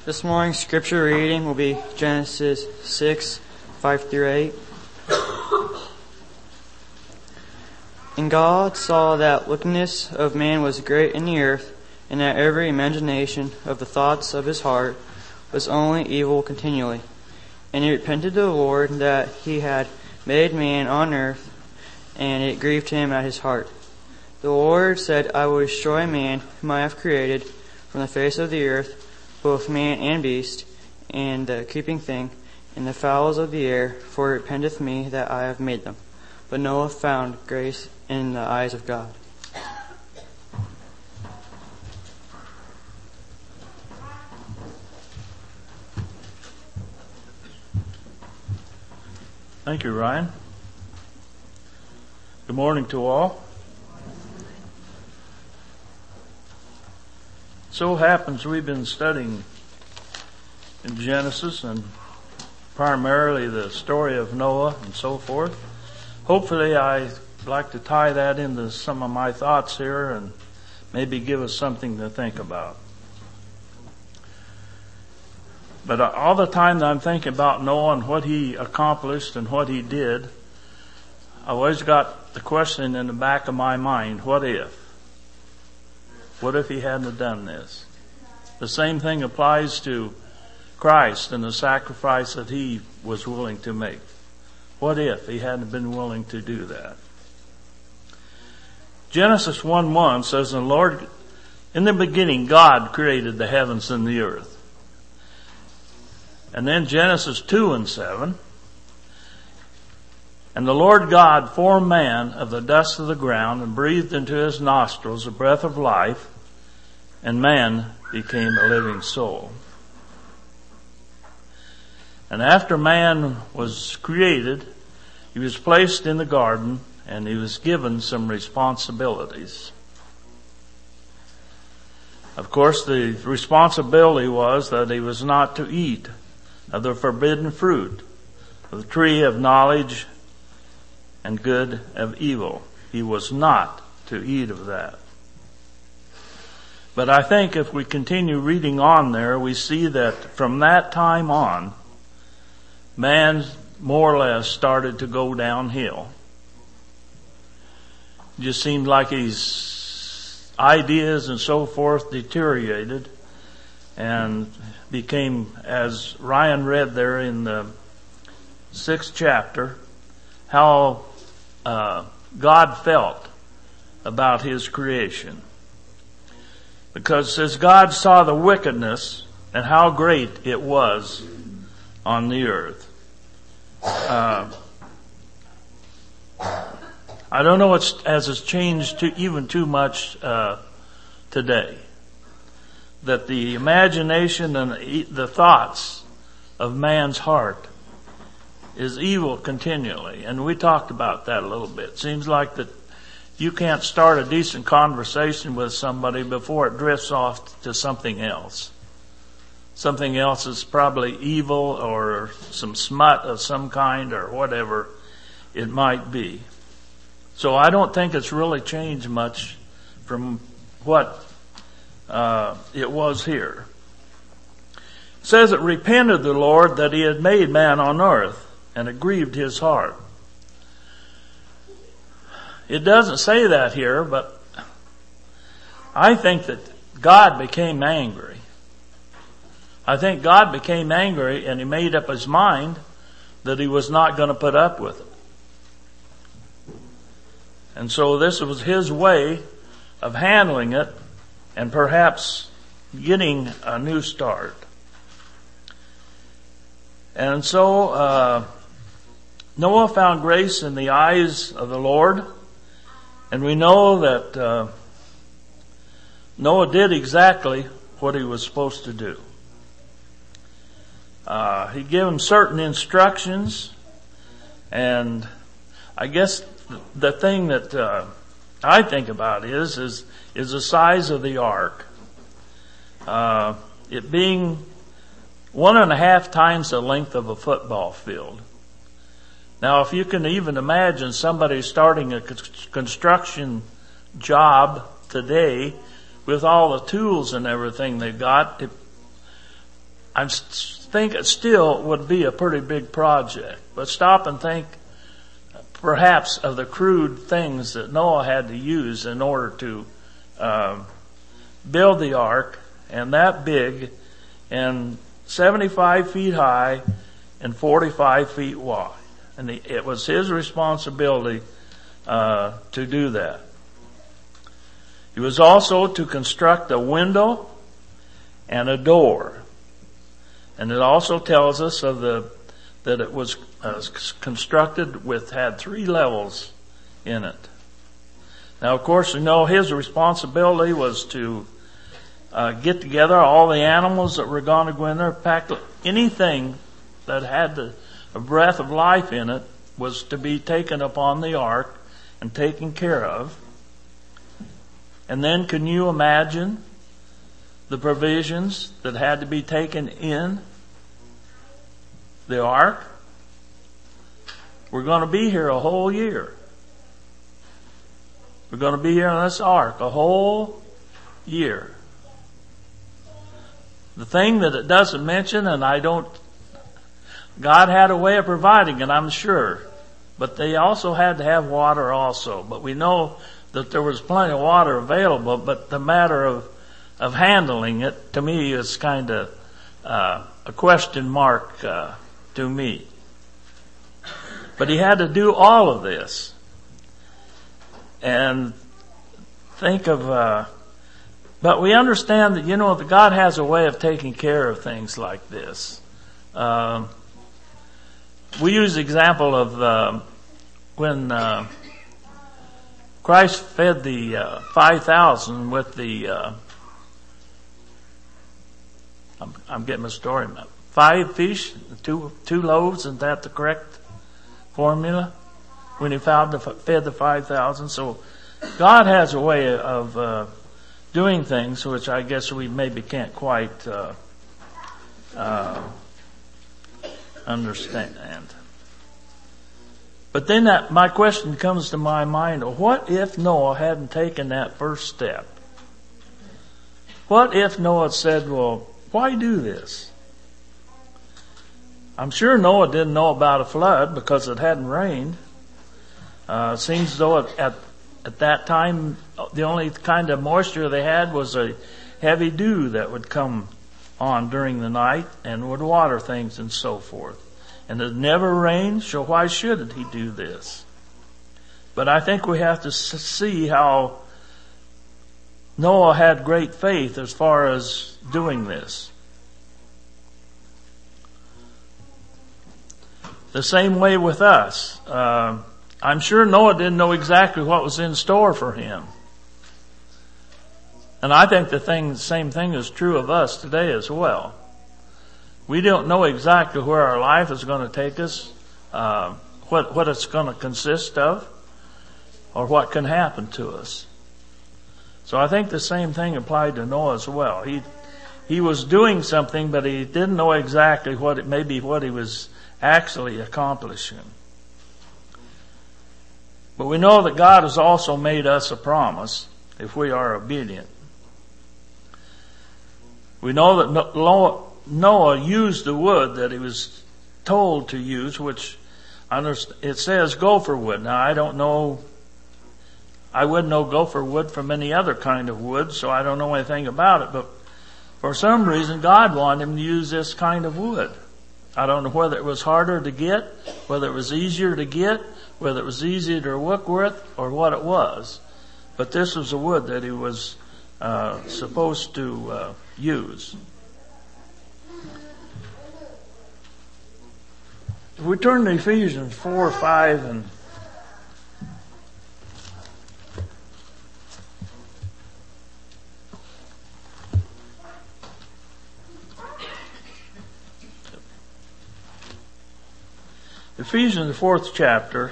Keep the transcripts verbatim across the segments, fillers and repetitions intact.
This morning's scripture reading will be Genesis six, five through eight. And God saw that wickedness of man was great in the earth, and that every imagination of the thoughts of his heart was only evil continually. And he repented to the Lord that he had made man on earth, and it grieved him at his heart. The Lord said, I will destroy man whom I have created from the face of the earth, both man and beast, and the creeping thing, and the fowls of the air, for it repenteth me that I have made them. But Noah found grace in the eyes of God. Thank you, Ryan. Good morning to all. So happens we've been studying in Genesis and primarily the story of Noah and so forth. Hopefully I'd like to tie that into some of my thoughts here and maybe give us something to think about. But all the time that I'm thinking about Noah and what he accomplished and what he did, I always got the question in the back of my mind, what if? What if he hadn't done this? The same thing applies to Christ and the sacrifice that he was willing to make. What if he hadn't been willing to do that? Genesis one one says, "The Lord, in the beginning, God created the heavens and the earth." And then Genesis two and seven, "And the Lord God formed man of the dust of the ground and breathed into his nostrils the breath of life, and man became a living soul." And after man was created, he was placed in the garden and he was given some responsibilities. Of course, the responsibility was that he was not to eat of the forbidden fruit of the tree of knowledge and good of evil. He was not to eat of that. But I think if we continue reading on there, we see that from that time on, man more or less started to go downhill. It just seemed like his ideas and so forth deteriorated and became, as Ryan read there in the sixth chapter, how uh, God felt about his creation. Because it says God saw the wickedness and how great it was on the earth. Uh, I don't know it's, as it's changed to even too much uh, today. That the imagination and the thoughts of man's heart is evil continually. And we talked about that a little bit. Seems like that you can't start a decent conversation with somebody before it drifts off to something else. Something else is probably evil or some smut of some kind or whatever it might be. So I don't think it's really changed much from what uh, it was here. It says it repented the Lord that he had made man on earth, and it grieved his heart. It doesn't say that here, but I think that God became angry. I think God became angry and he made up his mind that he was not going to put up with it. And so this was his way of handling it and perhaps getting a new start. And so uh, Noah found grace in the eyes of the Lord. And we know that uh, Noah did exactly what he was supposed to do. Uh, he gave him certain instructions, and I guess the thing that uh, I think about is is is the size of the ark. Uh, it being one and a half times the length of a football field. Now, if you can even imagine somebody starting a construction job today with all the tools and everything they've got, it I think it still would be a pretty big project. But stop and think perhaps of the crude things that Noah had to use in order to uh, build the ark, and that big, and seventy-five feet high and forty-five feet wide. And the, it was his responsibility uh, to do that. He was also to construct a window and a door. And it also tells us of the that it was uh, constructed with, had three levels in it. Now, of course, we know his responsibility was to uh, get together all the animals that were going to go in there, pack anything that had the, a breath of life in it was to be taken upon the ark and taken care of. And then can you imagine the provisions that had to be taken in the ark? We're going to be here a whole year. We're going to be here in this ark a whole year. The thing that it doesn't mention, and I don't, God had a way of providing it, I'm sure. But they also had to have water also. But we know that there was plenty of water available, but the matter of, of handling it, to me, is kind of uh, a question mark uh, to me. But he had to do all of this. And think of, uh, but we understand that, you know, that God has a way of taking care of things like this. Um, we use the example of uh, when uh, Christ fed the uh, five thousand with the, uh, I'm, I'm getting my story, five fish, two two loaves, isn't that the correct formula? When he found the, fed the five thousand. So God has a way of uh, doing things which I guess we maybe can't quite uh, uh, understand. But then that, my question comes to my mind, what if Noah hadn't taken that first step? What if Noah said, well, why do this? I'm sure Noah didn't know about a flood because it hadn't rained. Uh, it seems as though at, at that time, the only kind of moisture they had was a heavy dew that would come on during the night and would water things and so forth. And it never rained, so why shouldn't he do this? But I think we have to see how Noah had great faith as far as doing this. The same way with us. Uh, I'm sure Noah didn't know exactly what was in store for him. And I think the thing, the same thing is true of us today as well. We don't know exactly where our life is going to take us, uh, what, what it's going to consist of, or what can happen to us. So I think the same thing applied to Noah as well. He, he was doing something, but he didn't know exactly what it, maybe what he was actually accomplishing. But we know that God has also made us a promise if we are obedient. We know that Noah used the wood that he was told to use, which it says gopher wood. Now I don't know, I wouldn't know gopher wood from any other kind of wood, so I don't know anything about it, but for some reason God wanted him to use this kind of wood. I don't know whether it was harder to get, whether it was easier to get, whether it was easier to work with, or what it was. But this was the wood that he was uh, supposed to uh, use. If we turn to Ephesians four, five, and Ephesians, the fourth chapter,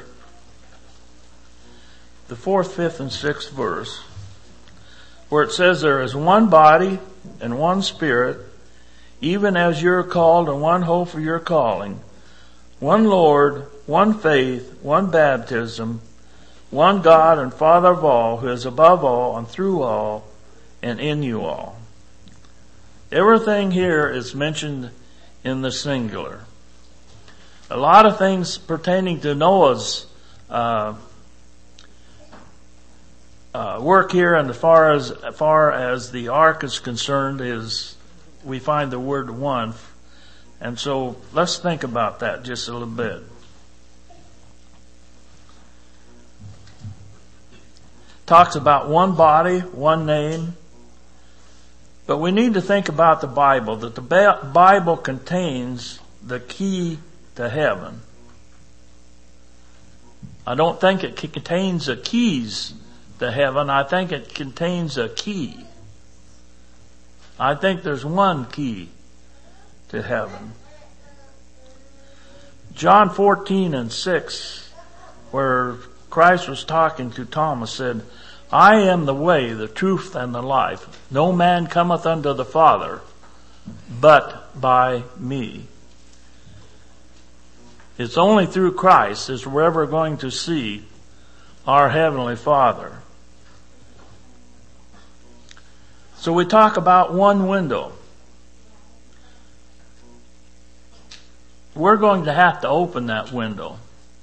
the fourth, fifth, and sixth verse, where it says, there is one body and one Spirit, even as you're called in one hope for your calling, one Lord, one faith, one baptism, one God and Father of all, who is above all and through all and in you all. Everything here is mentioned in the singular. A lot of things pertaining to Noah's uh, uh, work here, and as far as, as far as the ark is concerned, is we find the word one. And so let's think about that just a little bit. Talks about one body, one name. But we need to think about the Bible, that the Bible contains the key to heaven. I don't think it contains the keys to heaven. I think it contains a key. I think there's one key to heaven. John fourteen and six, where Christ was talking to Thomas, said, I am the way, the truth, and the life. No man cometh unto the Father but by me. It's only through Christ is we're ever going to see our Heavenly Father. So we talk about one window. We're going to have to open that window.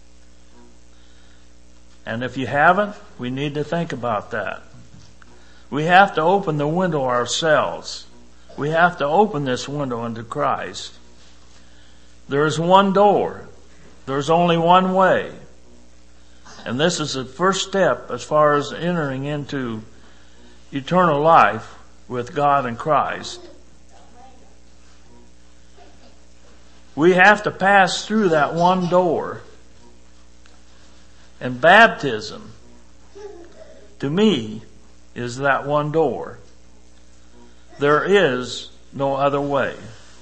And if you haven't, we need to think about that. We have to open the window ourselves. We have to open this window into Christ. There's one door. There's only one way. And this is the first step as far as entering into eternal life with God and Christ. We have to pass through that one door. And baptism, to me, is that one door. There is no other way.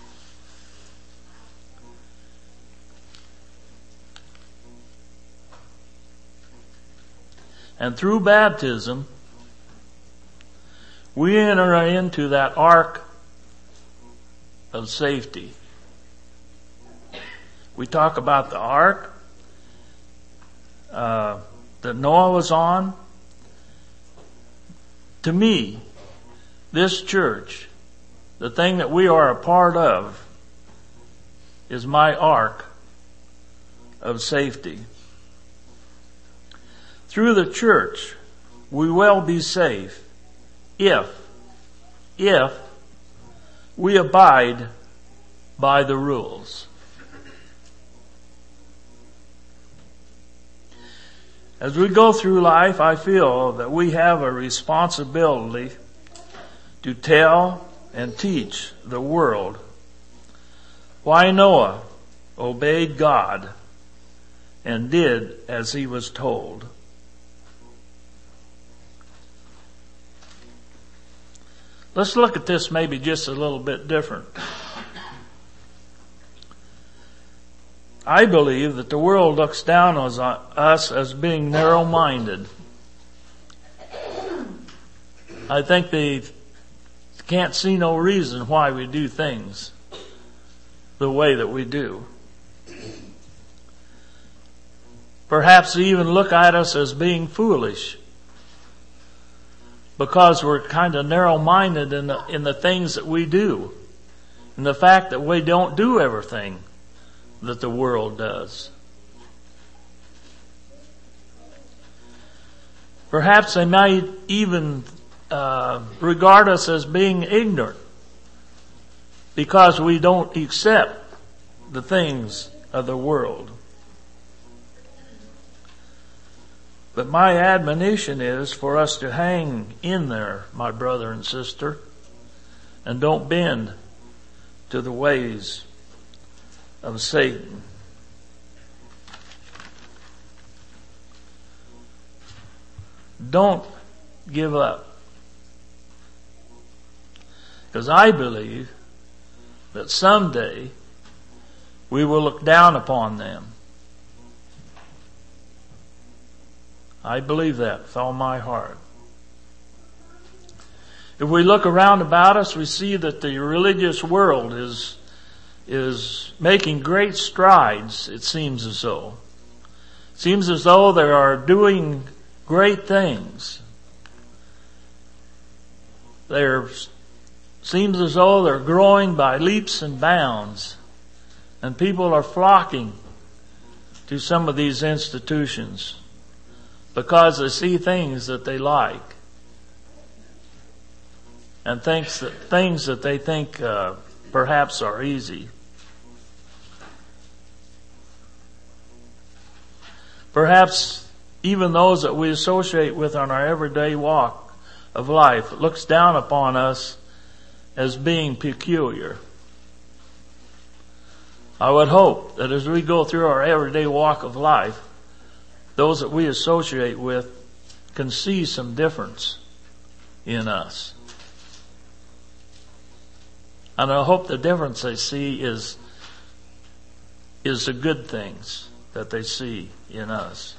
And through baptism, we enter into that ark of safety. We talk about the ark Uh, that Noah was on. To me, this church, the thing that we are a part of, is my ark of safety. Through the church, we will be safe if, if we abide by the rules. As we go through life, I feel that we have a responsibility to tell and teach the world why Noah obeyed God and did as he was told. Let's look at this maybe just a little bit different. I believe that the world looks down on us as being narrow-minded. I think they can't see no reason why we do things the way that we do. Perhaps they even look at us as being foolish because we're kind of narrow-minded in the, in the things that we do, and the fact that we don't do everything that the world does. Perhaps they might even uh, regard us as being ignorant because we don't accept the things of the world. But my admonition is for us to hang in there, my brother and sister, and don't bend to the ways of Satan. Don't give up. Because I believe that someday we will look down upon them. I believe that with all my heart. If we look around about us, we see that the religious world is is making great strides, it seems as though. It seems as though they are doing great things. They're seems as though they're growing by leaps and bounds, and people are flocking to some of these institutions because they see things that they like and things that, things that they think uh, perhaps are easy. Perhaps even those that we associate with on our everyday walk of life looks down upon us as being peculiar. I would hope that as we go through our everyday walk of life, those that we associate with can see some difference in us. And I hope the difference they see is, is the good things that they see in us.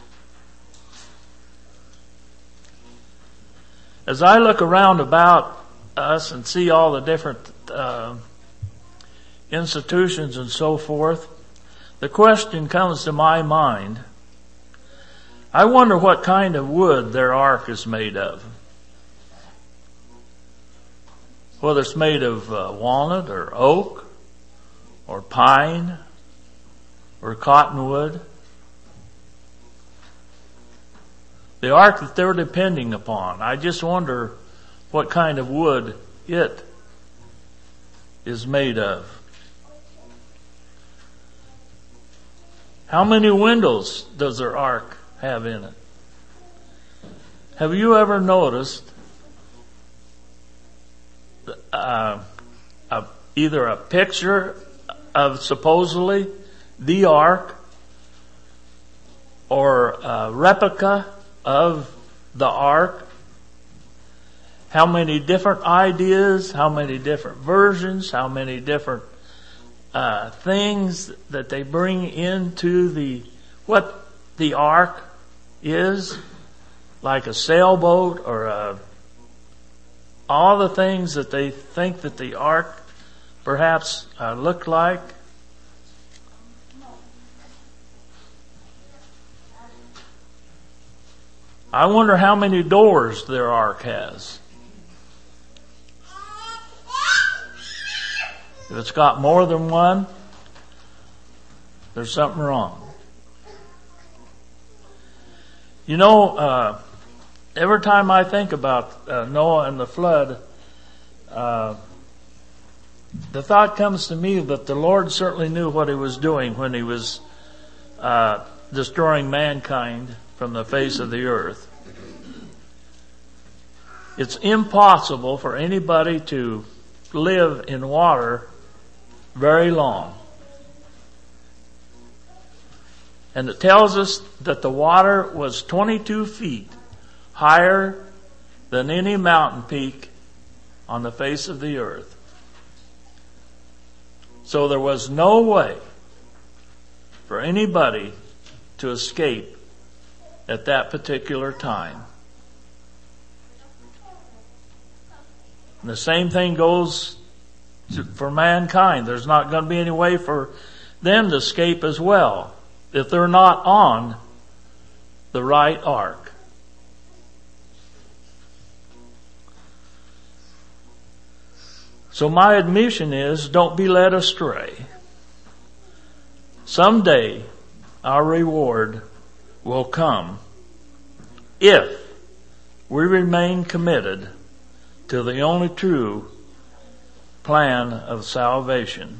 As I look around about us and see all the different uh, institutions and so forth, the question comes to my mind, I wonder what kind of wood their ark is made of. Whether it's made of uh, walnut or oak or pine or cottonwood. The ark that they're depending upon, I just wonder what kind of wood it is made of. How many windows does their ark have in it? Have you ever noticed uh, a, either a picture of supposedly the ark or a replica of the ark? How many different ideas, how many different versions, how many different uh, things that they bring into the, what the ark is, like a sailboat or a, all the things that they think that the ark perhaps uh, looked like. I wonder how many doors their ark has. If it's got more than one, there's something wrong. You know, uh, every time I think about uh, Noah and the flood, uh, the thought comes to me that the Lord certainly knew what he was doing when he was uh, destroying mankind from the face of the earth. It's impossible for anybody to live in water very long. And it tells us that the water was twenty-two feet higher than any mountain peak on the face of the earth. So there was no way for anybody to escape at that particular time. And the same thing goes to, for mankind. There's not going to be any way for them to escape as well if they're not on the right ark. So my admission is, don't be led astray. Someday our reward will come if we remain committed to the only true plan of salvation.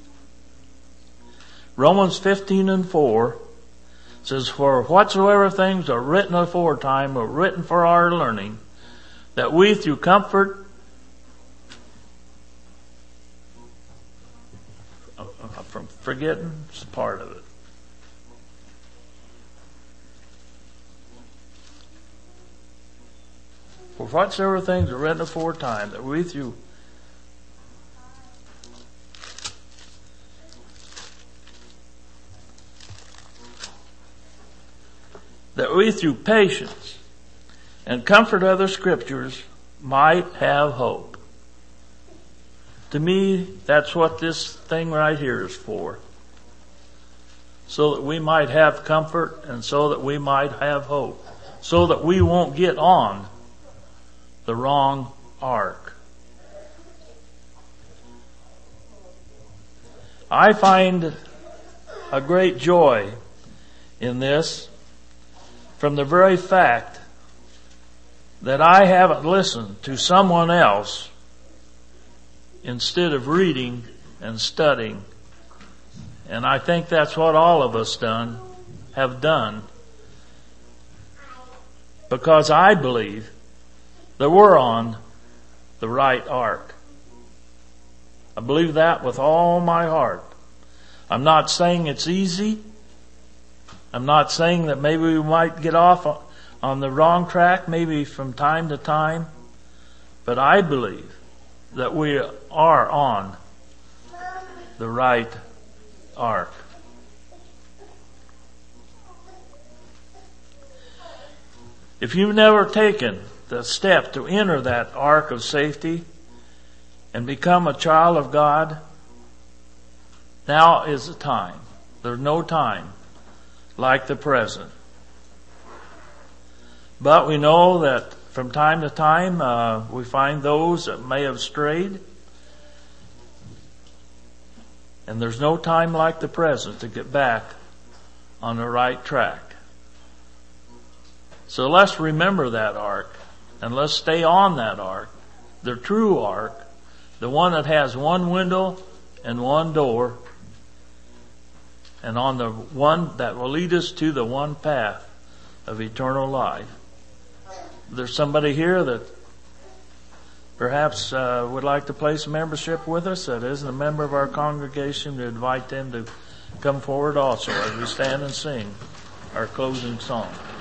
Romans fifteen and four says, for whatsoever things are written aforetime are written for our learning, that we through comfort from forgetting is part of it. For whatsoever things are written aforetime, that we through that we through patience and comfort of the scriptures might have hope. To me, that's what this thing right here is for. So that we might have comfort and so that we might have hope. So that we won't get on the wrong ark. I find a great joy in this from the very fact that I haven't listened to someone else instead of reading and studying. And I think that's what all of us done have done, because I believe that we're on the right ark. I believe that with all my heart. I'm not saying it's easy. I'm not saying that maybe we might get off on the wrong track, maybe from time to time. But I believe that we are on the right ark. If you've never taken the step to enter that ark of safety and become a child of God, now is the time. There's no time like the present. But we know that from time to time uh, we find those that may have strayed. And there's no time like the present to get back on the right track. So let's remember that ark, and let's stay on that ark, the true ark, the one that has one window and one door, and on the one that will lead us to the one path of eternal life. There's somebody here that perhaps uh, would like to place a membership with us that isn't a member of our congregation. We invite them to come forward also as we stand and sing our closing song.